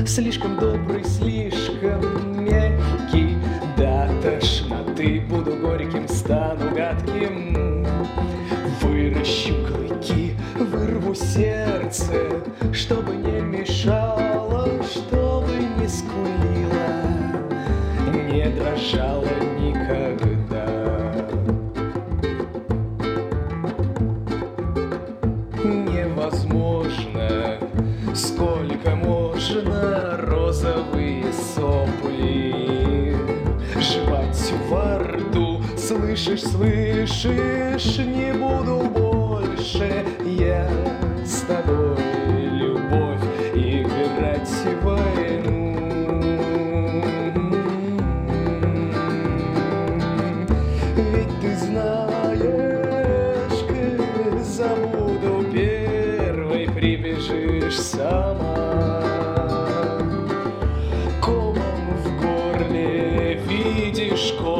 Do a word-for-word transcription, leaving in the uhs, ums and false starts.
Слишком добрый, слишком мягкий. До тошноты буду горьким, стану гадким. Выращу клыки, вырву сердце, чтобы не мешало, чтобы не скулило, не дрожало никогда. Невозможно, сколько можно розовые сопли жевать во рту. Слышишь, слышишь, не буду больше я с тобой, любовь, играть в войну. Ведь ты знаешь, забуду первой, прибежишь сама. Комом в горле видишь,